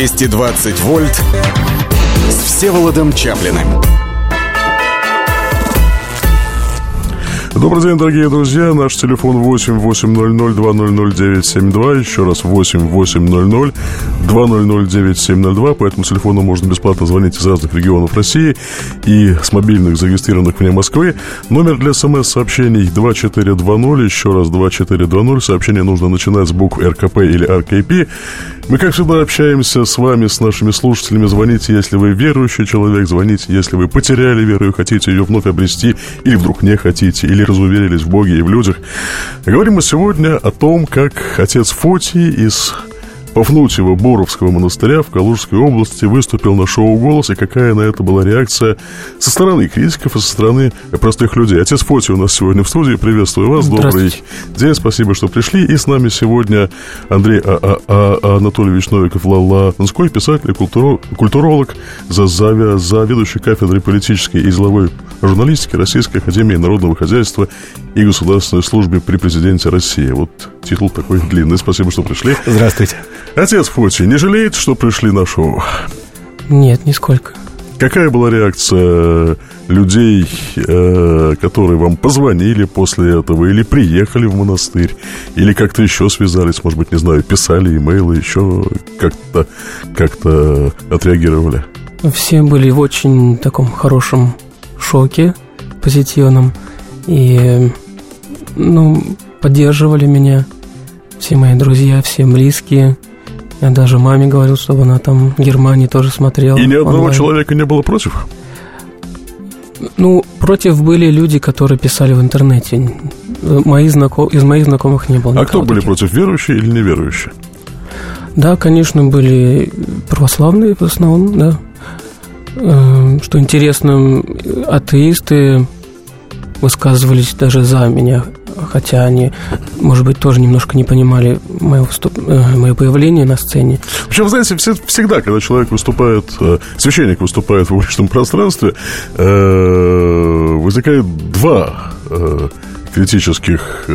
220 вольт с Всеволодом Чаплиным. Добрый день, дорогие друзья. Наш телефон 8-800-200-9702. Еще раз 8-800-200-9702. По этому телефону можно бесплатно звонить из разных регионов России и с мобильных, зарегистрированных вне Москвы. Номер для смс-сообщений 2420. Еще раз 2420. Сообщение нужно начинать с букв РКП или РКП. Мы, как всегда, общаемся с вами, с нашими слушателями. Звоните, если вы верующий человек. Звоните, если вы потеряли веру и хотите ее вновь обрести. Или вдруг не хотите. Или разуверились в Боге и в людях. Говорим мы сегодня о том, как отец Фотий из Пафнутьева Боровского монастыря в Калужской области выступил на шоу «Голос», и какая на это была реакция со стороны критиков и со стороны простых людей. Отец Фотий у нас сегодня в студии. Приветствую вас. Добрый день. Спасибо, что пришли. И с нами сегодня Андрей Анатольевич Новиков Ланской, писатель и культуролог, заведующий кафедрой политической и деловой журналистики Российской академии народного хозяйства и государственной службы при президенте России. Вот титул такой длинный. Спасибо, что пришли. Здравствуйте. Отец Фотий, не жалеете, что пришли на шоу? Нет, нисколько. Какая была реакция людей, которые вам позвонили после этого, или приехали в монастырь, или как-то еще связались, может быть, не знаю, писали имейлы, еще как-то отреагировали? Все были в очень таком хорошем шоке, позитивном, и, поддерживали меня все мои друзья, все близкие. Я даже маме говорил, чтобы она там в Германии тоже смотрела. И ни одного человека не было против? Против были люди, которые писали в интернете. Из моих знакомых не было. А кто были против, верующие или неверующие? Да, конечно, были православные в основном, да. Что интересно, атеисты высказывались даже за меня, хотя они, может быть, тоже немножко не понимали мое появление на сцене. Причем, знаете, всегда, когда человек выступает, священник выступает в публичном пространстве, возникает две критических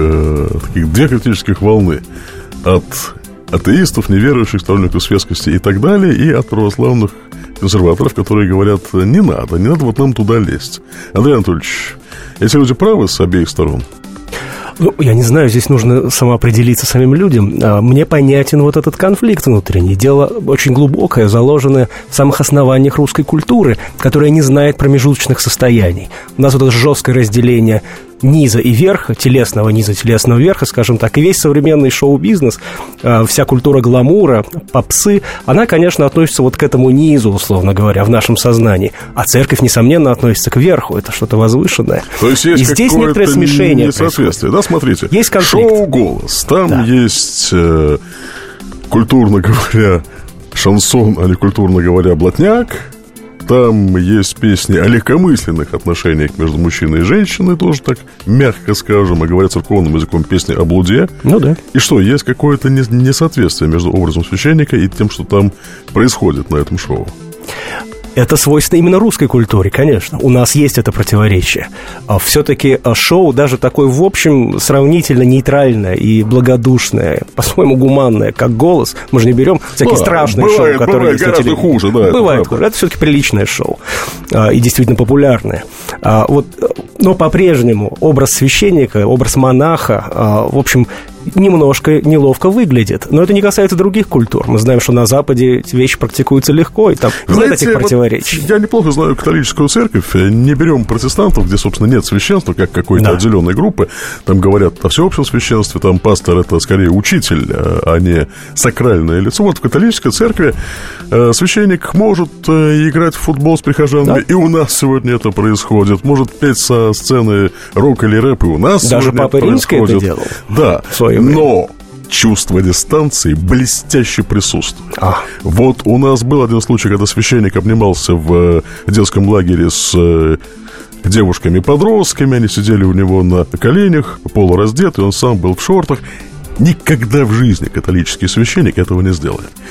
волны. От атеистов, неверующих, сторонников светскости и так далее, и от православных консерваторов, которые говорят, не надо вот нам туда лезть. Андрей Анатольевич, эти люди правы с обеих сторон? Я не знаю, здесь нужно самоопределиться самим людям. Мне понятен вот этот конфликт внутренний. Дело очень глубокое, заложенное в самых основаниях русской культуры, которая не знает промежуточных состояний. У нас вот это жесткое разделение низа и верха, телесного низа, телесного верха, скажем так, и весь современный шоу-бизнес, вся культура гламура, попсы, она, конечно, относится вот к этому низу, условно говоря, в нашем сознании. А церковь, несомненно, относится к верху, это что-то возвышенное. То есть есть, и здесь некоторое смешение несоответствие, да, смотрите. Есть конфликт. Шоу «Голос», там есть, культурно говоря, шансон, а не культурно говоря, блатняк. Там есть песни о легкомысленных отношениях между мужчиной и женщиной, тоже так мягко скажем, а говоря церковным языком, песни о блуде. Да. И что, есть какое-то несоответствие между образом священника и тем, что там происходит на этом шоу? Это свойственно именно русской культуре, конечно. У нас есть это противоречие. Все-таки шоу даже такое, в общем, сравнительно нейтральное и благодушное, по-своему гуманное, как «Голос». Мы же не берем всякие страшные шоу, которые есть на телевидении. Бывает гораздо хуже, да. Бывает хуже. Это все-таки приличное шоу. И действительно популярное. Но по-прежнему образ священника, образ монаха, в общем, немножко неловко выглядит. Но это не касается других культур. Мы знаем, что на Западе эти вещи практикуются легко, и там нет этих противоречий. Я неплохо знаю католическую церковь. Не берем протестантов, где, собственно, нет священства, как какой-то отделенной группы. Там говорят о всеобщем священстве, там пастор — это скорее учитель, а не сакральное лицо. Вот в католической церкви священник может играть в футбол с прихожанами, и у нас сегодня это происходит. Может петь со сцены рок или рэп, и у нас даже сегодня Папа Римский это делал. Да, но чувство дистанции блестяще присутствует. Вот у нас был один случай, когда священник обнимался в детском лагере с девушками-подростками. Они сидели у него на коленях, полураздетый, он сам был в шортах. Никогда в жизни католический священник этого не сделает.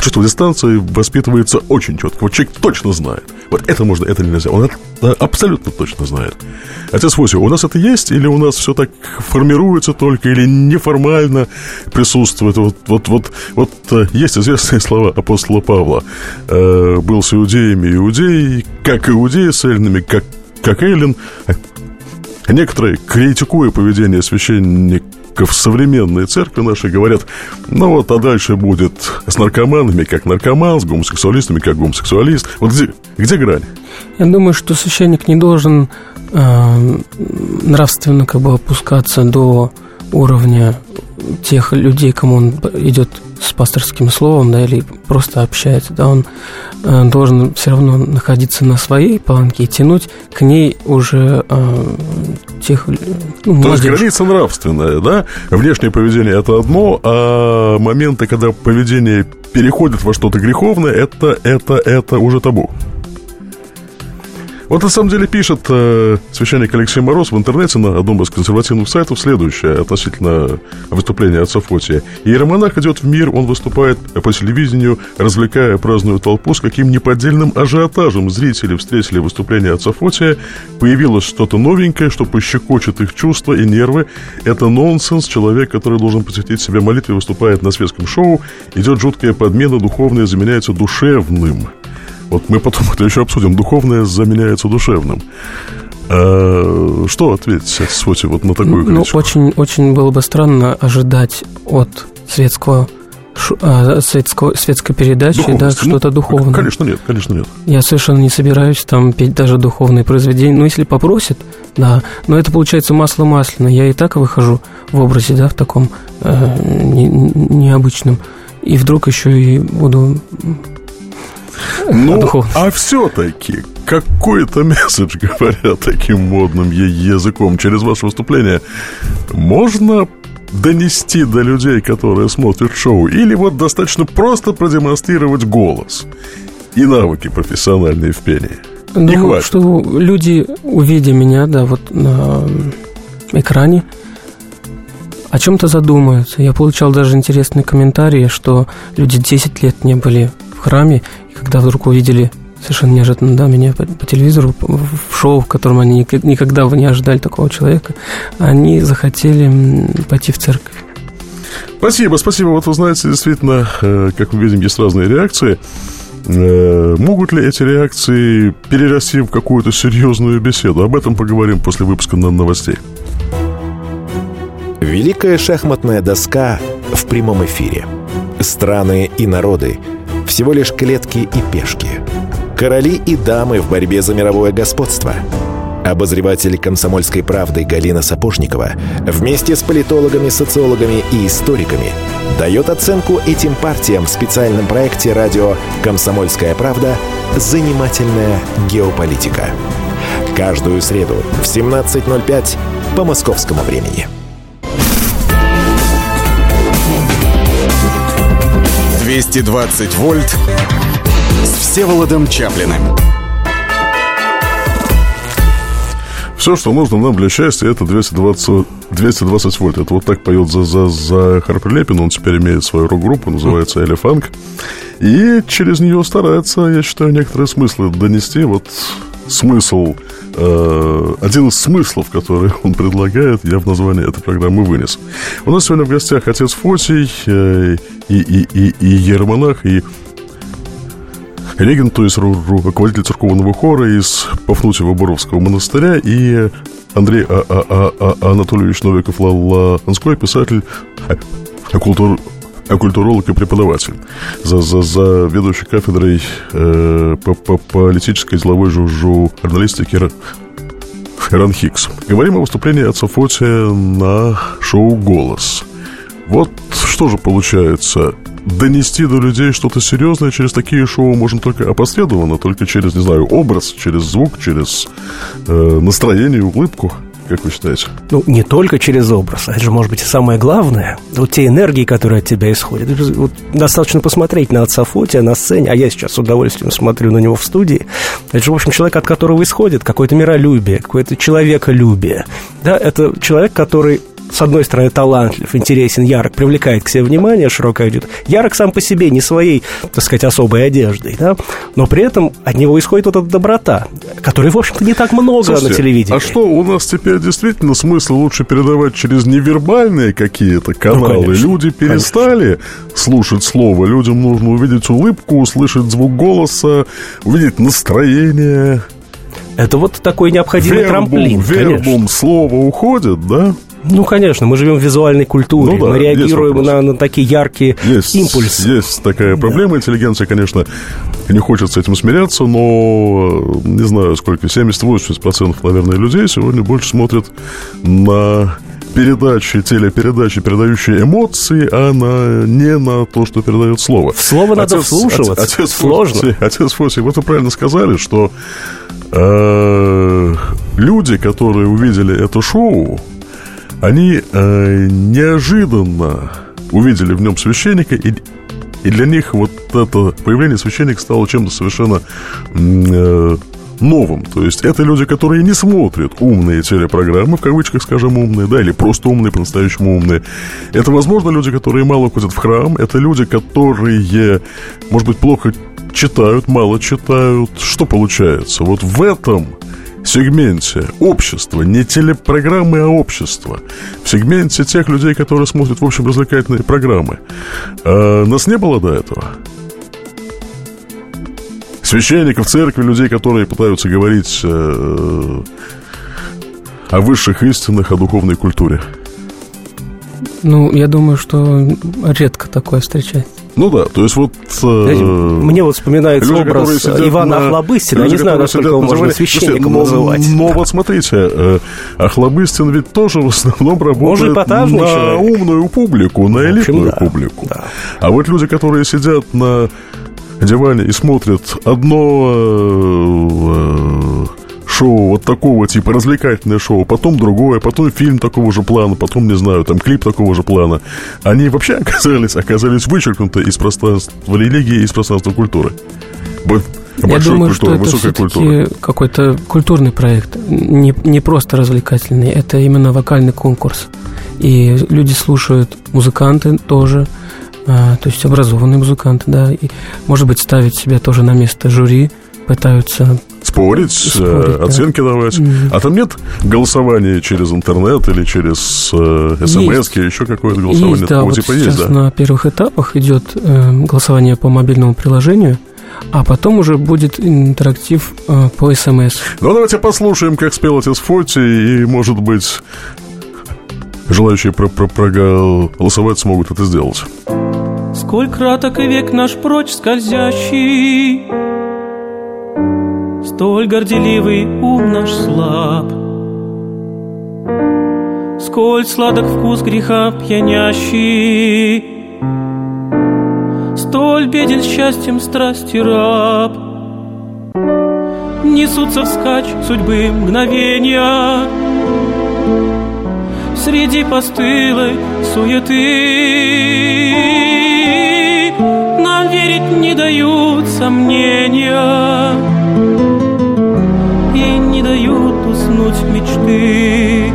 чувство дистанции воспитывается очень четко. Вот человек точно знает. Вот это можно, это нельзя. Он это абсолютно точно знает. Отец Фотий, у нас это есть? Или у нас все так формируется только? Или неформально присутствует? Вот есть известные слова апостола Павла. Был с иудеями иудей, как иудеи с эллинами, как эллин. Некоторые, критикуя поведение священников современной церкви нашей, говорят, ну вот, а дальше будет с наркоманами, как наркоман, с гомосексуалистами, как гомосексуалист. Вот где грань? Я думаю, что священник не должен нравственно опускаться до уровня тех людей, кому он идет с пасторским словом, да, или просто общается, да, он должен все равно находиться на своей планке и тянуть к ней уже тех, то есть граница нравственная, да? Внешнее поведение – это одно, а моменты, когда поведение переходит во что-то греховное, это уже табу. Вот на самом деле пишет священник Алексей Мороз в интернете на одном из консервативных сайтов следующее относительно выступления отца Фотия. Иеромонах идет в мир, он выступает по телевидению, развлекая праздную толпу, с каким неподдельным ажиотажем зрители встретили выступление отца Фотия. Появилось что-то новенькое, что пощекочет их чувства и нервы. Это нонсенс. Человек, который должен посвятить себя молитве, выступает на светском шоу. Идет жуткая подмена, духовное заменяется душевным. Вот мы потом это еще обсудим. Духовное заменяется душевным. Что ответить, отец Фотий, вот на такую критику? Очень, очень было бы странно ожидать от светской передачи, да, что-то духовное. Конечно, нет. Я совершенно не собираюсь там петь даже духовные произведения. Ну, если попросят, да. Но это получается масло масляное. Я и так выхожу в образе, да, в таком необычном. И вдруг еще и буду... А все-таки какой-то месседж, говоря таким модным языком, через ваше выступление можно донести до людей, которые смотрят шоу? Или вот достаточно просто продемонстрировать голос и навыки профессиональные в пении? Думаю, что люди, увидя меня, да, вот на экране, о чем-то задумаются. Я получал даже интересные комментарии, что люди 10 лет не были в храме, и когда вдруг увидели совершенно неожиданно, да, меня по телевизору, в шоу, в котором они никогда не ожидали такого человека, они захотели пойти в церковь. Спасибо. Вот вы знаете, действительно, как мы видим, есть разные реакции. Могут ли эти реакции перерасти в какую-то серьезную беседу? Об этом поговорим после выпуска новостей. Великая шахматная доска в прямом эфире. Страны и народы — всего лишь клетки и пешки. Короли и дамы в борьбе за мировое господство. Обозреватель «Комсомольской правды» Галина Сапожникова вместе с политологами, социологами и историками дает оценку этим партиям в специальном проекте радио «Комсомольская правда. Занимательная геополитика». Каждую среду в 17:05 по московскому времени. 220 вольт с Всеволодом Чаплиным. Все, что нужно нам для счастья, это 220 вольт. Это вот так поет Захар Прилепин. Он теперь имеет свою рок-группу, называется «Элефанк». И через нее старается, я считаю, некоторые смыслы донести. Вот смысл, один из смыслов, который он предлагает, я в названии этой программы вынес. У нас сегодня в гостях отец Фотий и иеромонах, и регент, то есть руководитель церковного хора из Пафнутьево-Боровского монастыря, и Андрей Анатольевич Новиков-Ланской, писатель, культуролог и преподаватель, за ведущей кафедрой по политической и деловой журналистике РАНХИКС. Говорим о выступлении отца Фотия на шоу «Голос». Вот что же получается? Донести до людей что-то серьезное через такие шоу можно только опосредованно, только через, не знаю, образ, через звук, через настроение, улыбку. Как вы считаете? Ну, не только через образ, это же, может быть, и самое главное. Вот те энергии, которые от тебя исходят. Вот достаточно посмотреть на отца Фотия на сцене, а я сейчас с удовольствием смотрю на него в студии. Это же, в общем, человек, от которого исходит какое-то миролюбие, какое-то человеколюбие. Да, это человек, который с одной стороны, талантлив, интересен, ярок, привлекает к себе внимание широкой аудитории. Ярок сам по себе, не своей, так сказать, особой одеждой, да? Но при этом от него исходит вот эта доброта, которой, в общем-то, не так много. Слушайте, на телевидении. А что, у нас теперь действительно смысл лучше передавать через невербальные какие-то каналы? Конечно, люди перестали слушать слово, людям нужно увидеть улыбку, услышать звук голоса, увидеть настроение. Это вот такой необходимый трамплин. Вербум слова уходит, да? Ну, конечно, мы живем в визуальной культуре, мы реагируем на такие яркие импульсы. Есть такая проблема, интеллигенция, конечно, не хочет с этим смиряться, но, не знаю, сколько, 70-80%, наверное, людей сегодня больше смотрят на передачи, телепередачи, передающие эмоции, а не на то, что передает слово. В слово надо вслушиваться. Сложно. Отец Фоси, вот вы правильно сказали, что люди, которые увидели это шоу, они неожиданно увидели в нем священника, и для них вот это появление священника стало чем-то совершенно новым. То есть это люди, которые не смотрят умные телепрограммы, в кавычках, скажем, умные, да, или просто умные, по-настоящему умные. Это, возможно, люди, которые мало ходят в храм. Это люди, которые, может быть, плохо читают, мало читают. Что получается? Вот в этом сегменте общества, не телепрограммы, а общества, в сегменте тех людей, которые смотрят, в общем, развлекательные программы, нас не было до этого. Священников, церкви, людей, которые пытаются говорить о высших истинах, о духовной культуре. Ну, я думаю, что редко такое встречается. Ну да, то есть вот... Мне вот вспоминается люди, образ Ивана Охлобыстина. Я не знаю, насколько его можно священником называть. Но вот смотрите, Охлобыстин ведь тоже в основном работает на умную публику, на элитную публику. Да. А вот люди, которые сидят на диване и смотрят одно шоу вот такого типа, развлекательное шоу, потом другое, потом фильм такого же плана, потом, не знаю, там клип такого же плана, они вообще оказались вычеркнуты из пространства религии, из пространства культуры. Я думаю, что это все-таки какой-то культурный проект, не просто развлекательный, это именно вокальный конкурс. И люди слушают, музыканты тоже, то есть образованные музыканты, да, и, может быть, ставить себя тоже на место жюри, пытаются спорить, оценки давать. А там нет голосования через интернет или через смс-ки, еще какое-то голосование есть, такого типа есть, да? Сейчас на первых этапах идет голосование по мобильному приложению, а потом уже будет интерактив по СМС. Ну, давайте послушаем, как спел отец Фоти, и, может быть, желающие проголосовать смогут это сделать. Сколь краток и век наш прочь скользящий, столь горделивый ум наш слаб, сколь сладок вкус греха пьянящий, столь беден счастьем страсти раб. Несутся вскачь судьбы мгновения среди постылой суеты. Нам верить не дают сомнения и не дают уснуть мечты.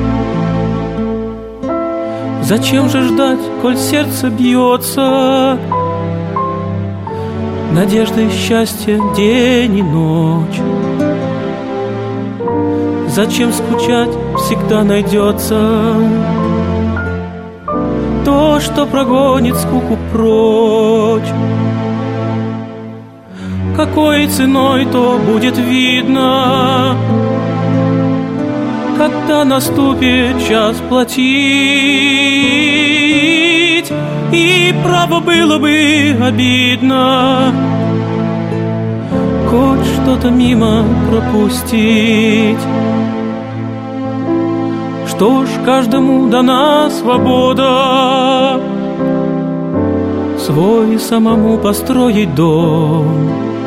Зачем же ждать, коль сердце бьется, надежды и счастье день и ночь? Зачем скучать, всегда найдется то, что прогонит скуку прочь. Какой ценой то будет видно, когда наступит час платить. И право было бы обидно хоть что-то мимо пропустить. Что ж, каждому дана свобода свой самому построить дом.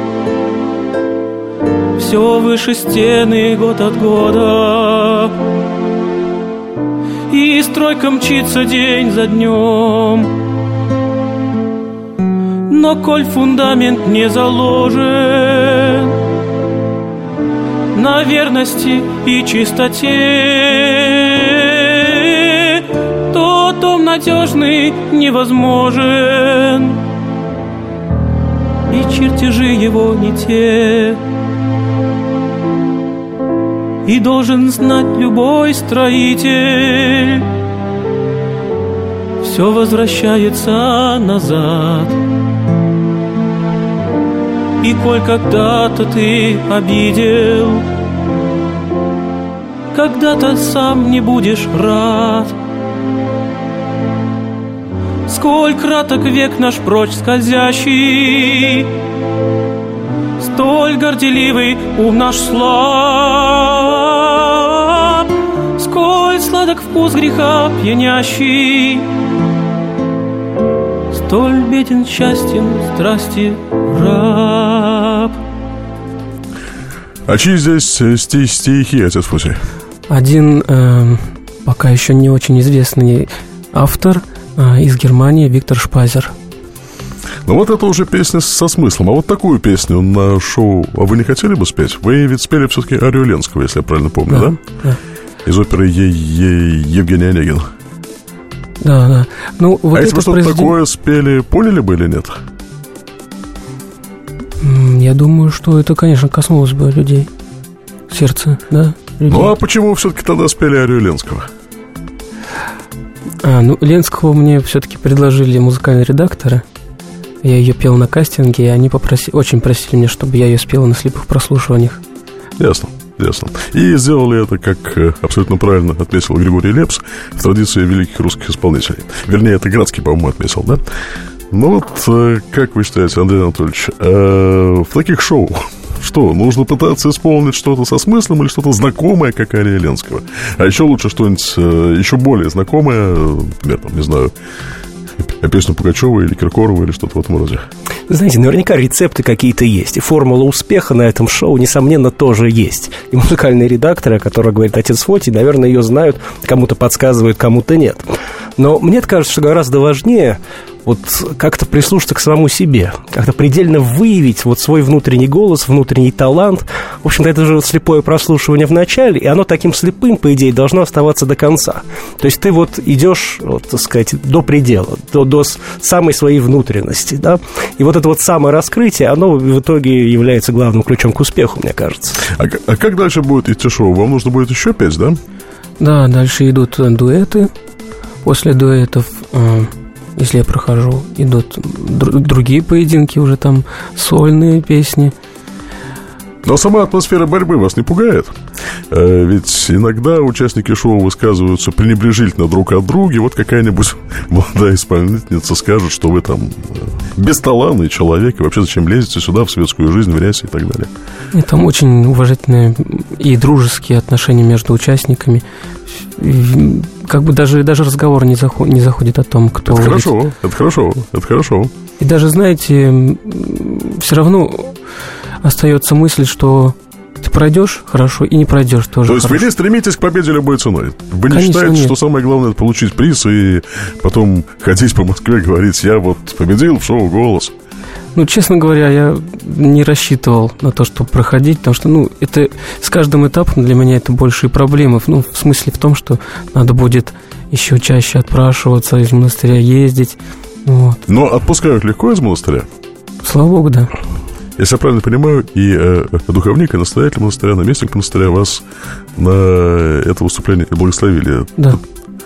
Все выше стены год от года, и стройка мчится день за днем. Но коль фундамент не заложен на верности и чистоте, дом надежный невозможен, и чертежи его не те. И должен знать любой строитель, все возвращается назад. И коль когда-то ты обидел, когда-то сам не будешь рад. Сколь краток век наш прочь скользящий, столь горделивый ум наш слаб. Сколь сладок вкус греха пьянящий, столь беден счастьем страсти раб. А чьи здесь стихи, отец Фуси? Один пока еще не очень известный автор из Германии, Виктор Шпазер. Ну вот это уже песня со смыслом. А вот такую песню на шоу вы не хотели бы спеть? Вы ведь спели все-таки Арию Ленского, если я правильно помню, да? Да. Из оперы Евгений Онегин. Да. Ну, вот а если бы что-то такое спели, поняли бы или нет? Я думаю, что это, конечно, коснулось бы людей. Сердце, да? Людей. Ну, а почему все-таки тогда спели Арию Ленского? Ленского мне все-таки предложили музыкальные редакторы. Я ее пел на кастинге, и они очень просили меня, чтобы я ее спел на слепых прослушиваниях. Ясно. И сделали это, как абсолютно правильно отметил Григорий Лепс, в традиции великих русских исполнителей. Вернее, это Градский, по-моему, отметил, да? Ну вот, как вы считаете, Андрей Анатольевич, в таких шоу что, нужно пытаться исполнить что-то со смыслом или что-то знакомое, как Ария Ленского? А еще лучше что-нибудь еще более знакомое, например, там, не знаю, песню Пугачева или Киркорова или что-то в этом роде. Знаете, наверняка рецепты какие-то есть. И формула успеха на этом шоу, несомненно, тоже есть. И музыкальные редакторы, о которых говорит отец Фотий, наверное, ее знают, кому-то подсказывают, кому-то нет. Но мне кажется, что гораздо важнее вот как-то прислушаться к самому себе, как-то предельно выявить вот свой внутренний голос, внутренний талант. В общем-то, это же слепое прослушивание в начале, и оно таким слепым, по идее, должно оставаться до конца. То есть ты вот идешь, вот, так сказать, до предела, до самой своей внутренности, да, и вот это вот самораскрытие, оно в итоге является главным ключом к успеху, мне кажется. А как дальше будет идти шоу? Вам нужно будет еще петь, да? Да, дальше идут дуэты. После дуэтов, если я прохожу, идут другие поединки, уже там сольные песни. Но сама атмосфера борьбы вас не пугает? Ведь иногда участники шоу высказываются пренебрежительно друг от друга. Вот какая-нибудь молодая исполнительница скажет, что вы там бесталанный человек, и вообще зачем лезете сюда в светскую жизнь, в рясе и так далее. И там очень уважительные и дружеские отношения между участниками. И как бы даже разговор не заходит о том, кто... Это хорошо. И даже, знаете, все равно остается мысль, что ты пройдешь хорошо и не пройдешь тоже. То есть хорошо. вы не стремитесь к победе любой ценой? Вы не Конечно, считаете, нет. что самое главное — это получить приз и потом ходить по Москве и говорить: я вот победил в шоу «Голос»? Ну, честно говоря, я не рассчитывал на то, чтобы проходить, потому что, это с каждым этапом для меня это большие проблемы. В смысле в том, что надо будет еще чаще отпрашиваться, из монастыря ездить. Вот. Но отпускают легко из монастыря? Слава Богу, да. Если я правильно понимаю, и духовник, и настоятель монастыря, наместник монастыря вас на это выступление благословили. Да.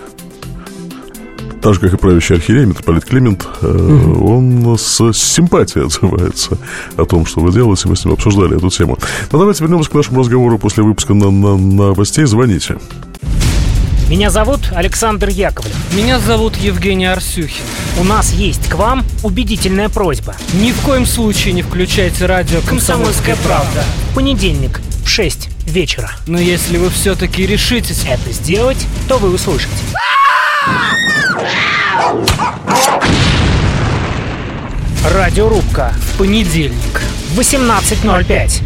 Так же, как и правящий архиерей, митрополит Климент, он с симпатией отзывается о том, что вы делаете. Мы с ним обсуждали эту тему. Но давайте вернемся к нашему разговору после выпуска новостей. Звоните. Меня зовут Александр Яковлев. Меня зовут Евгений Арсюхин. У нас есть к вам убедительная просьба. Ни в коем случае не включайте радио «Комсомольская правда». В понедельник в 6 вечера. Но если вы все-таки решитесь это сделать, то вы услышите. Радиорубка. В понедельник в 18:05.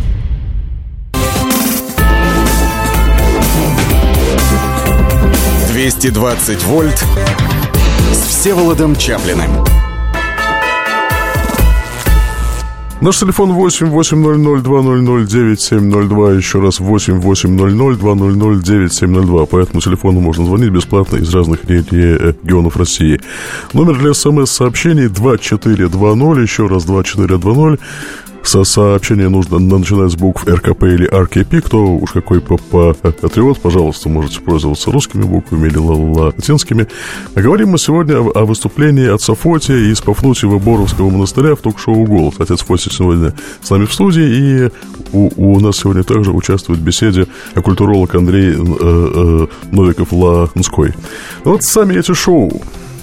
«220 вольт» с Всеволодом Чаплиным. Наш телефон 8-800-200-9702. Еще раз 8-800-200-9702. По этому телефону можно звонить бесплатно из разных регионов России. Номер для СМС-сообщений 2420. Еще раз 2420. Сообщение нужно начинать с букв РКП или РКП. Кто уж какой патриот, пожалуйста, можете пользоваться русскими буквами или латинскими. А говорим мы сегодня о выступлении отца Фотия из Пафнутьева Боровского монастыря в ток-шоу «Голос». Отец Фотий сегодня с нами в студии, и у нас сегодня также участвует в беседе культуролог Андрей Новиков-Ланской. Вот сами эти шоу...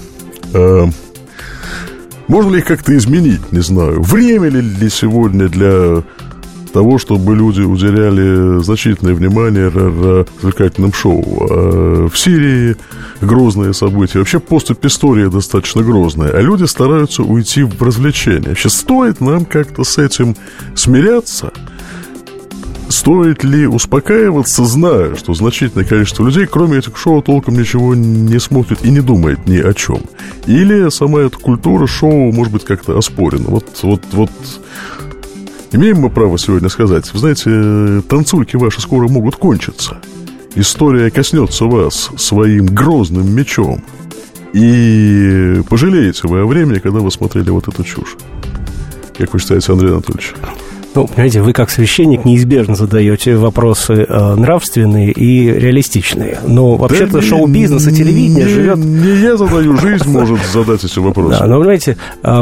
Можно ли их как-то изменить, не знаю. Время ли сегодня для того, чтобы люди уделяли значительное внимание развлекательным шоу? В Сирии грозные события. Вообще поступь история достаточно грозная. А люди стараются уйти в развлечения. Вообще стоит нам как-то с этим смиряться? Стоит ли успокаиваться, зная, что значительное количество людей, кроме этих шоу, толком ничего не смотрит и не думает ни о чем? Или сама эта культура шоу может быть как-то оспорена? Вот имеем мы право сегодня сказать, вы знаете, танцульки ваши скоро могут кончиться. История коснется вас своим грозным мечом. И пожалеете вы о времени, когда вы смотрели вот эту чушь. Как вы считаете, Андрей Анатольевич? Ну, понимаете, вы как священник неизбежно задаете вопросы нравственные и реалистичные. Но вообще-то да шоу-бизнес и телевидение живет... Не я задаю, жизнь может задать эти вопросы. Да, но, понимаете,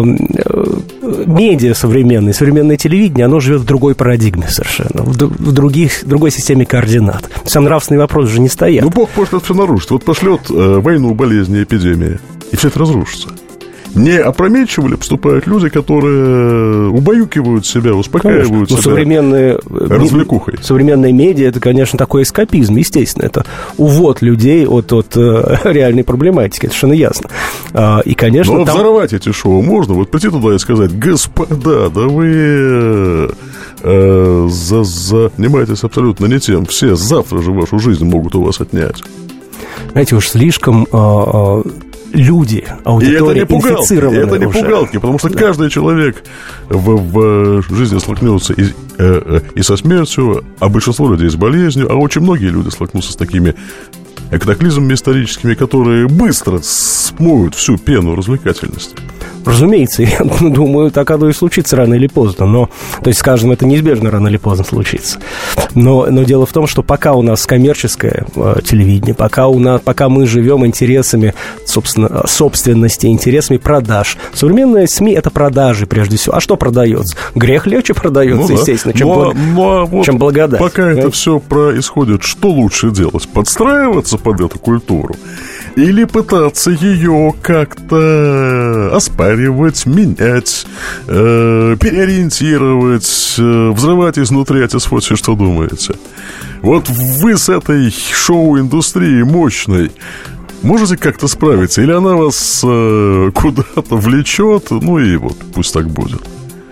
медиа современное телевидение, оно живет в другой парадигме совершенно, в другой системе координат. Сам нравственный вопрос же не стоят. Ну, Бог может это все нарушить. Вот пошлет войну, болезни, эпидемии, и все это разрушится. Не опрометчиво ли поступают люди, которые убаюкивают себя, успокаивают себя развлекухой? Современные медиа – это, конечно, такой эскапизм, естественно. Это увод людей от реальной проблематики, это совершенно ясно. И, конечно, но взорвать эти шоу можно. Вот прийти туда и сказать: господа, да вы занимаетесь абсолютно не тем. Все завтра же вашу жизнь могут у вас отнять. Знаете, уж слишком... люди, аудитория инфицированная. Это не пугалки, потому что каждый человек в жизни столкнется и со смертью, а большинство людей с болезнью, а очень многие люди столкнутся с такими катаклизмами историческими, которые быстро смоют всю пену развлекательности. Разумеется, я думаю, так оно и случится рано или поздно. Но, то есть, скажем, это неизбежно рано или поздно случится. Но дело в том, что пока у нас коммерческое телевидение, пока мы живем интересами, собственно, собственности, интересами продаж. Современные СМИ – это продажи, прежде всего. А что продается? Грех легче продается, естественно, чем благодать. Пока это все происходит, что лучше делать? Подстраиваться под эту культуру? Или пытаться ее как-то оспаривать, менять, переориентировать, взрывать изнутри? Отец Фотий, что думаете? Вот вы с этой шоу-индустрией мощной можете как-то справиться? Или она вас куда-то влечет? Ну и вот пусть так будет.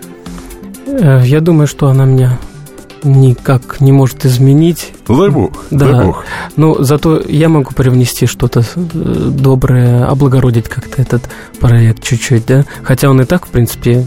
Я думаю, что она меня никак не может изменить. Ну, дай бог, да. Дай бог. Но зато я могу привнести что-то доброе, облагородить как-то этот проект чуть-чуть, да. Хотя он и так, в принципе,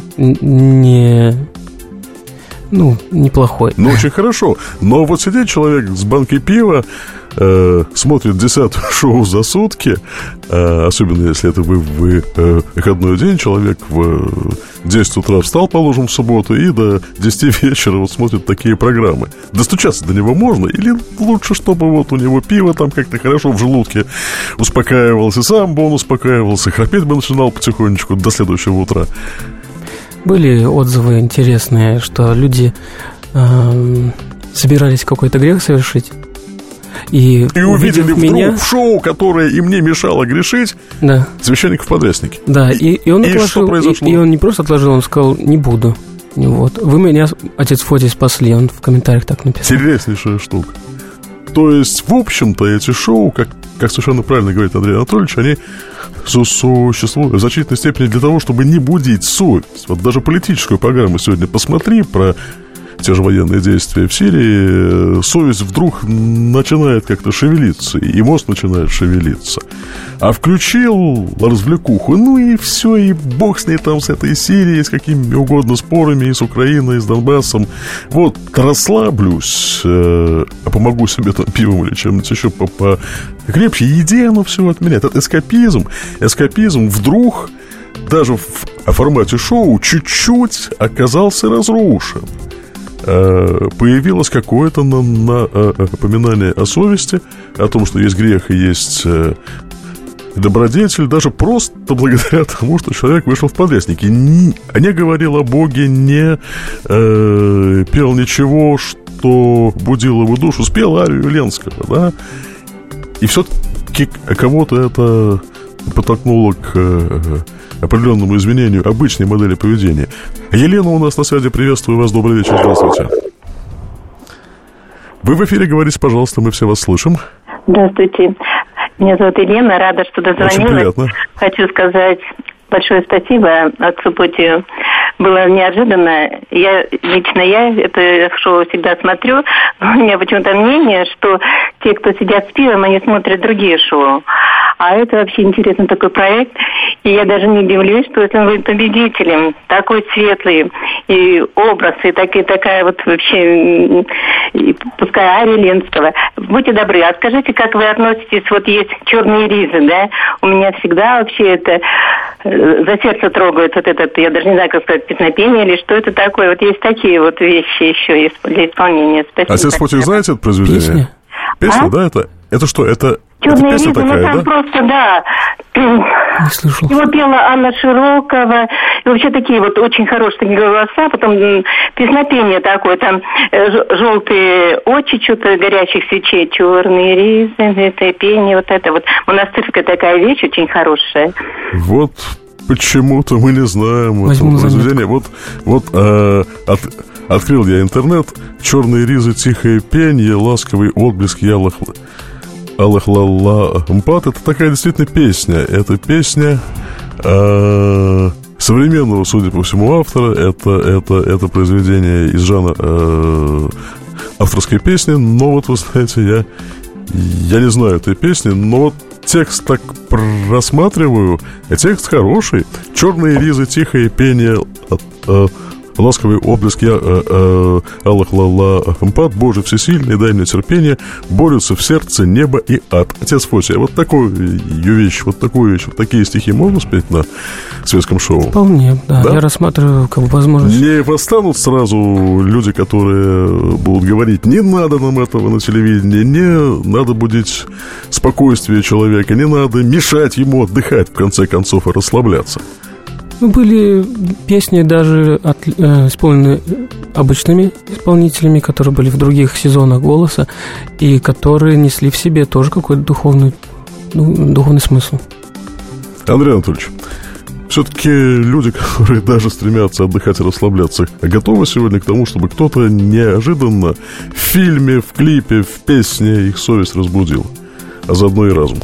неплохой. Ну, очень хорошо. Но вот сидит человек с банкой пива, смотрит 10 шоу за сутки, особенно если это вы выходной день, человек в 10 утра встал, положим, в субботу, и до 10 вечера вот смотрит такие программы. Достучаться до него можно? Или лучше, чтобы вот у него пиво там как-то хорошо в желудке успокаивалось, и сам бы он успокаивался, храпеть бы начинал потихонечку до следующего утра? Были отзывы интересные, что люди собирались какой-то грех совершить, и увидели меня в шоу, которое им не мешало грешить, да, священник в подряснике. Да, и он отложил, что произошло? И он не просто отложил, он сказал: не буду. Вот. Вы меня, отец Фотий, спасли. Он в комментариях так написал. Интереснейшая штука. То есть, в общем-то, эти шоу, как совершенно правильно говорит Андрей Анатольевич, они существуют в значительной степени для того, чтобы не будить совесть. Вот даже политическую программу сегодня посмотри про те же военные действия в Сирии, совесть вдруг начинает как-то шевелиться, и мозг начинает шевелиться. А включил развлекуху, ну и все, и бог с ней там, с этой Сирией, с какими угодно спорами, и с Украиной, и с Донбассом. Вот, расслаблюсь, помогу себе там пивом или чем-нибудь еще покрепче, еде оно все отменяет. Это эскапизм вдруг даже в формате шоу чуть-чуть оказался разрушен. Появилось какое-то напоминание о совести, о том, что есть грех и есть добродетель, даже просто благодаря тому, что человек вышел в подрясники, не говорил о Боге, не пел ничего, что будило его душу, спел арию Ленского, да, и все-таки кого-то это подтолкнуло к определенному изменению обычной модели поведения. Елена у нас на связи, приветствую вас, добрый вечер, здравствуйте. Вы в эфире, говорите, пожалуйста, мы все вас слышим. Здравствуйте, меня зовут Елена, рада, что дозвонилась. Очень приятно. Хочу сказать большое спасибо отцу Путию. Было неожиданно. Лично я это шоу всегда смотрю, но у меня почему-то мнение, что те, кто сидят с пивом, они смотрят другие шоу. А это вообще интересный такой проект. И я даже не удивлюсь, что если он будет победителем, такой светлый и образ, и такая вот вообще, пускай ария Ленского. Будьте добры, а скажите, как вы относитесь, вот есть черные ризы, да? У меня всегда вообще это за сердце трогает вот этот, я даже не знаю, как сказать, песнопение или что это такое. Вот есть такие вот вещи еще для исполнения. Спасибо. Отец Путин, знаете это произведение? Песня, да, это что, это черные ризы, такая, ну там да? просто, да. Не слышал. Его пела Анна Широкова. И вообще такие вот очень хорошие голоса. Потом песнопение такое. Там желтые очи, что-то горячих свечей, черные ризы, это пение, вот это вот. Монастырская такая вещь очень хорошая. Вот почему-то мы не знаем Возьму этого произведения. Вот открыл я интернет. Черные ризы, тихое пение, ласковый отблеск ялых лампад. Это такая действительно песня. Это песня современного, судя по всему, автора. Это произведение из жанра авторской песни. Но вот, вы знаете, я не знаю этой песни, но вот текст так просматриваю, и текст хороший. Черные ризы, тихое пение, ласковый отблеск алых лампад, Боже всесильный, дай мне терпение, борются в сердце небо и ад. Отец Фотия, вот такую вещь, вот такие стихи можно спеть на светском шоу? Вполне, да. Я рассматриваю как возможность. Не восстанут сразу люди, которые будут говорить: не надо нам этого на телевидении, не надо будить спокойствие человека, не надо мешать ему отдыхать, в конце концов, и расслабляться. Ну, были песни даже исполнены обычными исполнителями, которые были в других сезонах «Голоса», и которые несли в себе тоже какой-то духовный смысл. Андрей Анатольевич, все-таки люди, которые даже стремятся отдыхать и расслабляться, готовы сегодня к тому, чтобы кто-то неожиданно в фильме, в клипе, в песне их совесть разбудил, а заодно и разум?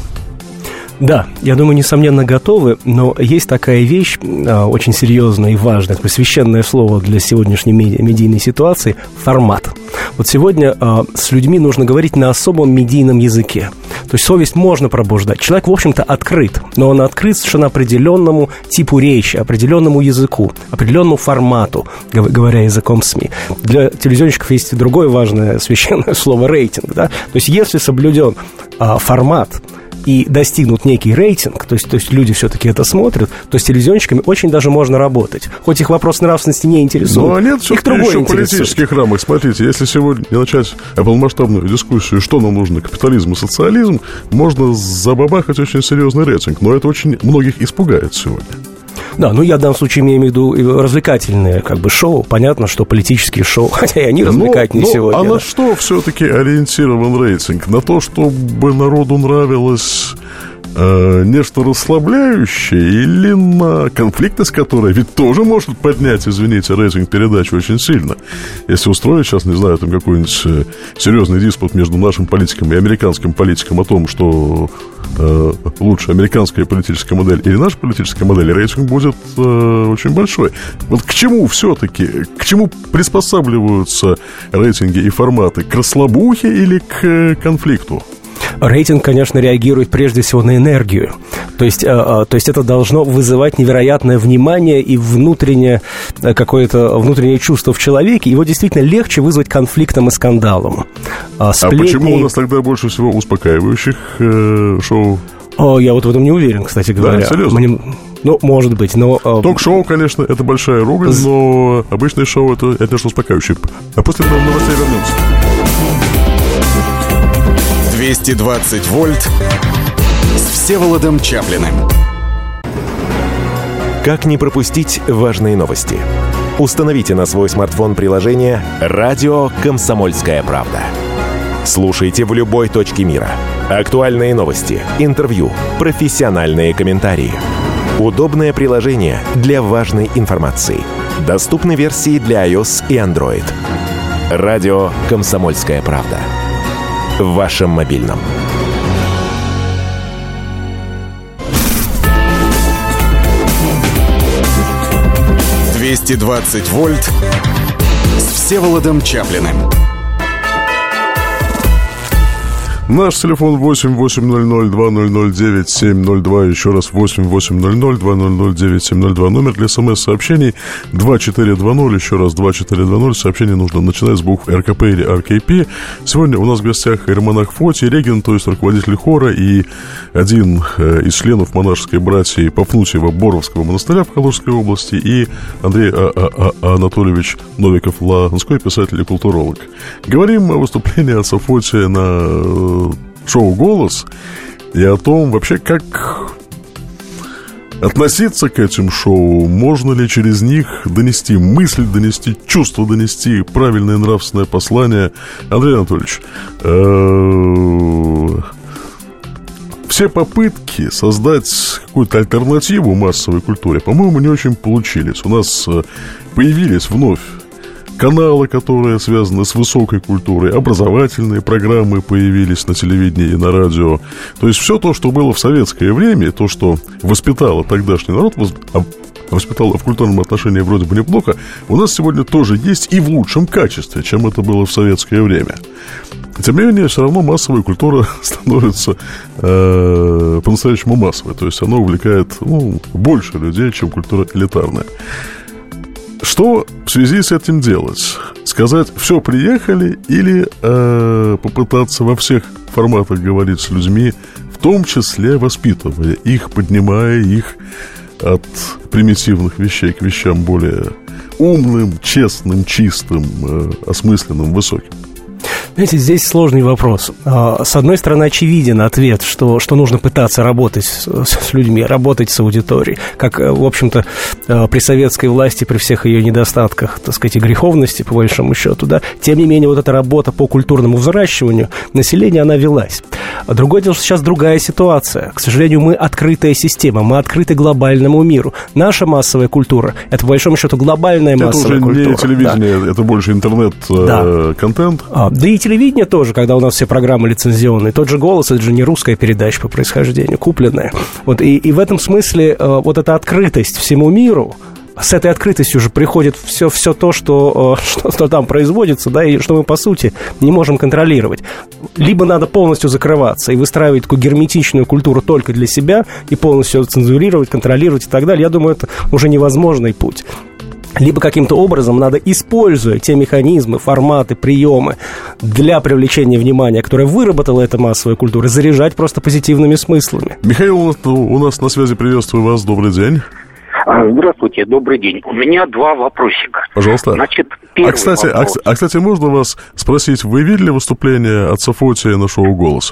Да, я думаю, несомненно, готовы, но есть такая вещь очень серьезная и важная, такое священное слово для сегодняшней медийной ситуации – формат. Вот сегодня с людьми нужно говорить на особом медийном языке. То есть совесть можно пробуждать. Человек, в общем-то, открыт, но он открыт совершенно определенному типу речи, определенному языку, определенному формату, говоря языком СМИ. Для телевизионщиков есть и другое важное священное слово – рейтинг. Да? То есть если соблюден формат, и достигнут некий рейтинг, то есть люди все-таки это смотрят, то с телевизионщиками очень даже можно работать. Хоть их вопрос нравственности не интересует. Но нет их другое еще политических рамок. Смотрите, если сегодня начать полномасштабную дискуссию, что нам нужно, капитализм и социализм, можно забабахать очень серьезный рейтинг. Но это очень многих испугает сегодня. Да, ну я в данном случае имею в виду развлекательные шоу. Понятно, что политические шоу, хотя и они развлекательные сегодня. А на что все-таки ориентирован рейтинг? На то, чтобы народу нравилось нечто расслабляющее или на конфликтность, которая ведь тоже может поднять, извините, рейтинг передачи очень сильно. Если устроить сейчас, не знаю, там какой-нибудь серьезный диспут между нашим политиком и американским политиком о том, что лучше американская политическая модель или наша политическая модель, рейтинг будет очень большой. Вот к чему все-таки, к чему приспосабливаются рейтинги и форматы? К расслабухе или к конфликту? Рейтинг, конечно, реагирует прежде всего на энергию. То есть это должно вызывать невероятное внимание и внутреннее какое-то внутреннее чувство в человеке. Его действительно легче вызвать конфликтом и скандалом. Сплетни... А почему у нас тогда больше всего успокаивающих шоу? Я вот в этом не уверен, кстати говоря. Да, серьезно? Ну, может быть, но... Ток-шоу, конечно, это большая ругань, но обычное шоу это что успокаивающее. А после новостей вернемся. 220 вольт с Всеволодом Чаплиным. Как не пропустить важные новости? Установите на свой смартфон приложение «Радио Комсомольская правда». Слушайте в любой точке мира. Актуальные новости, интервью, профессиональные комментарии. Удобное приложение для важной информации. Доступны версии для iOS и Android. «Радио Комсомольская правда». В вашем мобильном. «220 вольт» с Всеволодом Чаплиным. Наш телефон 8-800-200-9702. Еще раз 8-800-200-9702. Номер для смс-сообщений 2420. Еще раз 2420. Сообщение нужно начинать с букв РКП или РКП. Сегодня у нас в гостях иеромонах Фотий Регин, то есть руководитель хора и один из членов монашеской братьи Пафнутьева Боровского монастыря в Калужской области, и Андрей Анатольевич Новиков-Ланской, писатель и культуролог. Говорим о выступлении отца Фотия на шоу «Голос» и о том вообще, как относиться к этим шоу, можно ли через них донести мысль, донести чувство, донести правильное нравственное послание. Андрей Анатольевич, все попытки создать какую-то альтернативу массовой культуре, по-моему, не очень получились. У нас появились вновь каналы, которые связаны с высокой культурой, образовательные программы появились на телевидении и на радио. То есть все то, что было в советское время, то, что воспитало тогдашний народ, воспитало в культурном отношении вроде бы неплохо, у нас сегодня тоже есть и в лучшем качестве, чем это было в советское время. Тем не менее, все равно массовая культура становится по-настоящему массовой. То есть она увлекает больше людей, чем культура элитарная. Что в связи с этим делать? Сказать, все, приехали, или попытаться во всех форматах говорить с людьми, в том числе воспитывая их, поднимая их от примитивных вещей к вещам более умным, честным, чистым, осмысленным, высоким? Знаете, здесь сложный вопрос. С одной стороны, очевиден ответ, что нужно пытаться работать с людьми, работать с аудиторией, как, в общем-то, при советской власти, при всех ее недостатках, так сказать, и греховности, по большому счету, да. Тем не менее, вот эта работа по культурному взращиванию населения, она велась. Другое дело, что сейчас другая ситуация. К сожалению, мы открытая система, мы открыты глобальному миру. Наша массовая культура – это, по большому счету, глобальная массовая культура. Это уже не телевидение, да. Это больше интернет-контент. Да и телевидение тоже, когда у нас все программы лицензионные. Тот же «Голос» — это же не русская передача по происхождению, купленная. Вот, и в этом смысле вот эта открытость всему миру, с этой открытостью же приходит все то, что там производится, да, и что мы, по сути, не можем контролировать. Либо надо полностью закрываться и выстраивать такую герметичную культуру только для себя и полностью цензурировать, контролировать и так далее. Я думаю, это уже невозможный путь. Либо каким-то образом надо, используя те механизмы, форматы, приемы для привлечения внимания, которые выработала эта массовая культура, заряжать просто позитивными смыслами. Михаил, у нас на связи, приветствую вас, добрый день. Здравствуйте, добрый день. У меня два вопросика. Пожалуйста. Значит, первый вопрос. Кстати, можно вас спросить, вы видели выступление отца Фотия на шоу «Голос»?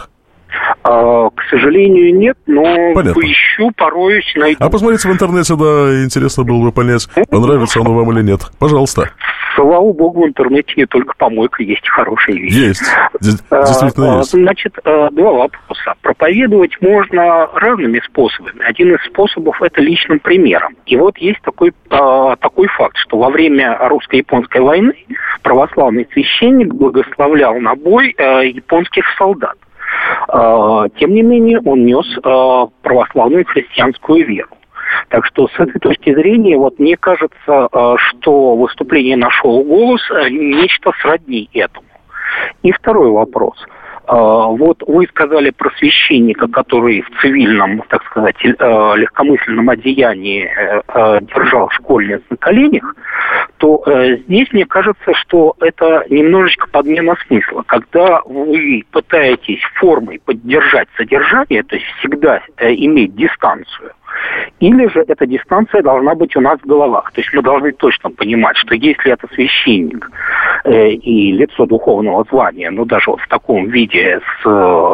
К сожалению, нет, но понятно. Поищу, пороюсь, найду. А посмотрите в интернете, да, интересно было бы понять, понравится оно вам или нет. Пожалуйста. Слава богу, в интернете не только помойка, есть хорошие вещи. Есть, действительно есть. Значит, два вопроса. Проповедовать можно разными способами. Один из способов – это личным примером. И вот есть такой факт, что во время русско-японской войны православный священник благословлял на бой японских солдат. Тем не менее, он нес православную христианскую веру. Так что с этой точки зрения, вот мне кажется, что выступление «Нашел голос» нечто сродни этому. И второй вопрос. Вот вы сказали про священника, который в цивильном, так сказать, легкомысленном одеянии держал школьниц на коленях, то здесь мне кажется, что это немножечко подмена смысла. Когда вы пытаетесь формой поддержать содержание, то есть всегда иметь дистанцию, или же эта дистанция должна быть у нас в головах. То есть мы должны точно понимать, что если это священник и лицо духовного звания, ну даже вот в таком виде с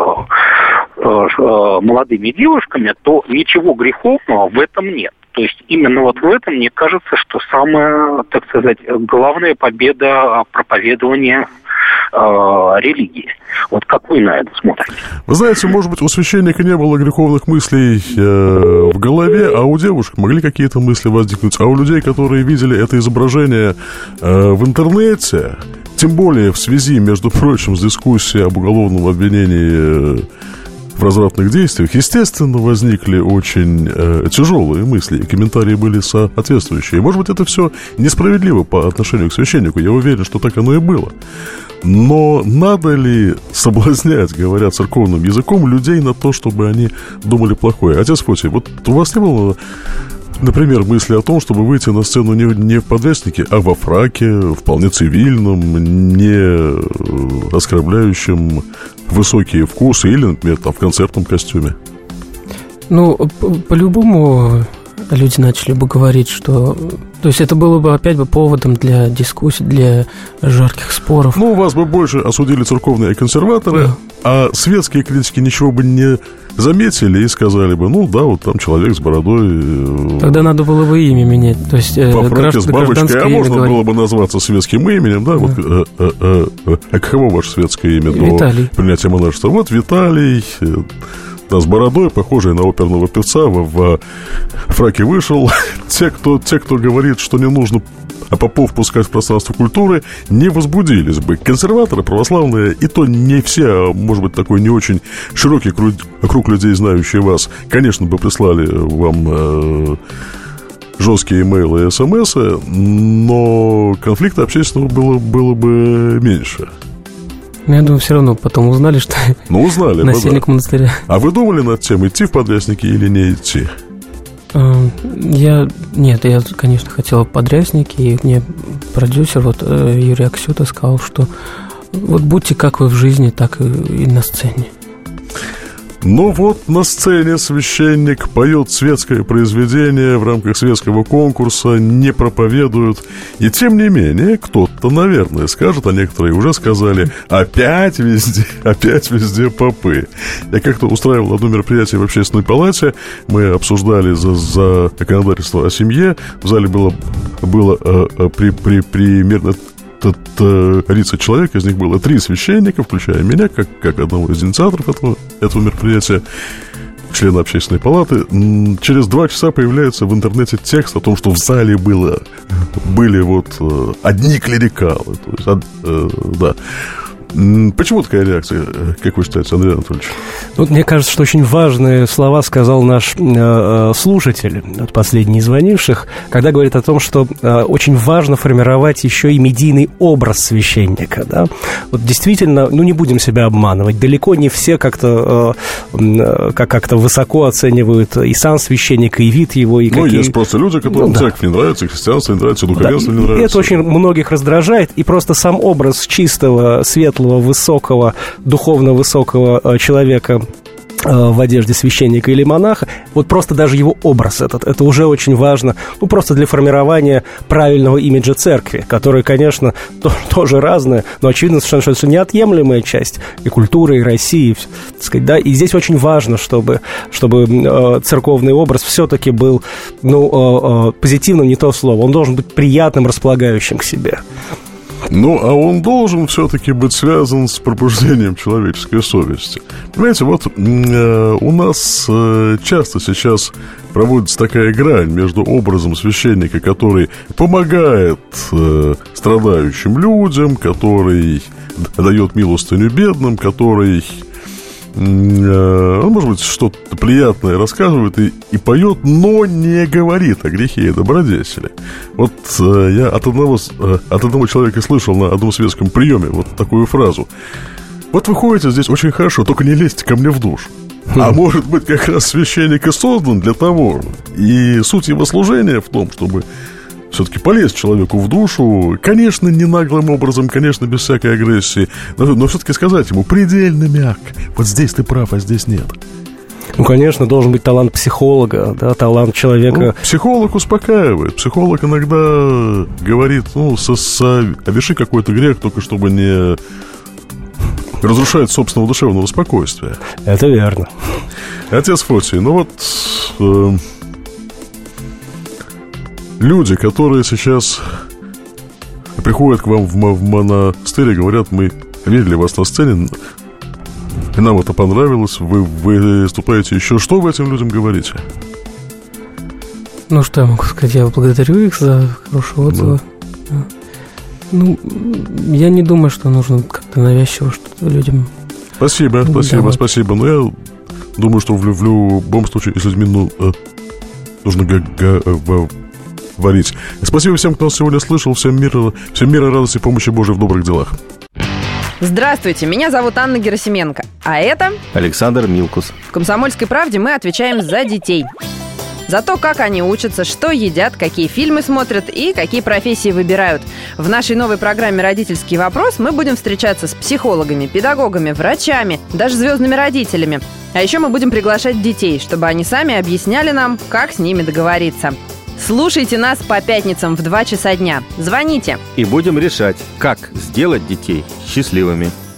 молодыми девушками, то ничего греховного в этом нет. То есть именно вот в этом, мне кажется, что самая, так сказать, главная победа проповедования религии. Вот как вы на это смотрите? Вы знаете, может быть, у священника не было греховных мыслей в голове, а у девушек могли какие-то мысли возникнуть. А у людей, которые видели это изображение в интернете, тем более в связи, между прочим, с дискуссией об уголовном обвинении в развратных действиях, естественно, возникли очень тяжелые мысли, и комментарии были соответствующие. Может быть, это все несправедливо по отношению к священнику, я уверен, что так оно и было. Но надо ли соблазнять, говоря церковным языком, людей на то, чтобы они думали плохое? Отец Фотий, вот у вас не было, например, мысли о том, чтобы выйти на сцену не в подвеснике, а во фраке, вполне цивильном, не оскорбляющем высокие вкусы, или, например, там, в концертном костюме? Ну, по-любому люди начали бы говорить, что... То есть это было бы опять бы поводом для дискуссий, для жарких споров. Ну, вас бы больше осудили церковные консерваторы, да. А светские критики ничего бы не заметили и сказали бы, ну да, вот там человек с бородой. Тогда надо было бы имя менять. То есть по фраке с бабочкой, а можно было бы назваться светским именем, да? Вот, каково ваше светское имя Виталий. До принятия монашества? Вот Виталий... Да, с бородой, похожий на оперного певца, в фраке вышел. Те, кто говорит, что не нужно попов пускать в пространство культуры, не возбудились бы. Консерваторы, православные, и то не все, а может быть такой не очень широкий круг людей, знающие вас, конечно, бы прислали вам жесткие имейлы и смсы, но конфликта общественного было бы меньше. Но я думаю, все равно потом узнали, что узнали, насильник монастыря. А вы думали над тем, идти в подрясники или не идти? Я, конечно, хотел в подрясники, и мне продюсер, Юрий Аксюта, сказал, что вот будьте как вы в жизни, так и на сцене. Ну вот на сцене священник поет светское произведение в рамках светского конкурса, не проповедует. И тем не менее, кто-то, наверное, скажет, а некоторые уже сказали, опять везде попы. Я как-то устраивал одно мероприятие в общественной палате, мы обсуждали за законодательство о семье. В зале было примерно 30 человек, из них было 3 священника, включая меня, как одного из инициаторов этого мероприятия, члена общественной палаты. Через 2 часа появляется в интернете текст о том, что в зале были одни клерикалы. То есть, да. Почему такая реакция, как вы считаете, Андрей Анатольевич? Мне кажется, что очень важные слова сказал наш слушатель, последний из звонивших, когда говорит о том, что очень важно формировать еще и медийный образ священника. Да? Вот действительно, не будем себя обманывать, далеко не все как-то высоко оценивают и сам священник, и вид его, и какие... есть просто люди, которым церковь не нравится, и христианство не нравится, и духовенство не нравится. И это очень многих раздражает, и просто сам образ чистого, светлого, высокого, духовно высокого человека в одежде священника или монаха. Вот просто даже его образ это уже очень важно, ну, просто для формирования правильного имиджа церкви, который, конечно, тоже разное, но очевидно совершенно, что это неотъемлемая часть и культуры, и России, так сказать, да, и здесь очень важно, чтобы церковный образ все-таки был, ну, позитивным, не то слово, он должен быть приятным, располагающим к себе. Ну, а он должен все-таки быть связан с пробуждением человеческой совести. Понимаете, вот у нас часто сейчас проводится такая грань между образом священника, который помогает страдающим людям, который дает милостыню бедным, который, может быть, что-то приятное рассказывает и поет, но не говорит о грехе и добродетели. Вот я от одного человека слышал на одном светском приеме вот такую фразу: вот вы ходите здесь очень хорошо, только не лезьте ко мне в душу. А может быть, как раз священник и создан для того, и суть его служения в том, чтобы все-таки полезть человеку в душу, конечно, не наглым образом, конечно, без всякой агрессии, но все-таки сказать ему предельно мягко: вот здесь ты прав, а здесь нет. Ну, конечно, должен быть талант психолога, да, талант человека. Ну, психолог успокаивает. Психолог иногда говорит: ну, соверши какой-то грех, только чтобы не разрушать собственного душевного спокойствия. Это верно. Отец Фотий, ну вот люди, которые сейчас приходят к вам в монастырь и говорят: мы видели вас на сцене, и нам это понравилось, вы выступаете еще. Что вы этим людям говорите? Ну, что я могу сказать? Я благодарю их за хорошие отзывы. Да. Ну, я не думаю, что нужно как-то навязчиво что-то людям. Спасибо. Но я думаю, что в любом случае с людьми нужно говорить. Спасибо всем, кто нас сегодня слышал. Всем мира, радости, помощи Божией в добрых делах. Здравствуйте, меня зовут Анна Герасименко. А это Александр Милкус. В «Комсомольской правде» мы отвечаем за детей. За то, как они учатся, что едят, какие фильмы смотрят и какие профессии выбирают. В нашей новой программе «Родительский вопрос» мы будем встречаться с психологами, педагогами, врачами, даже звездными родителями. А еще мы будем приглашать детей, чтобы они сами объясняли нам, как с ними договориться. Слушайте нас по пятницам в 2 часа дня. Звоните. И будем решать, как сделать детей счастливыми.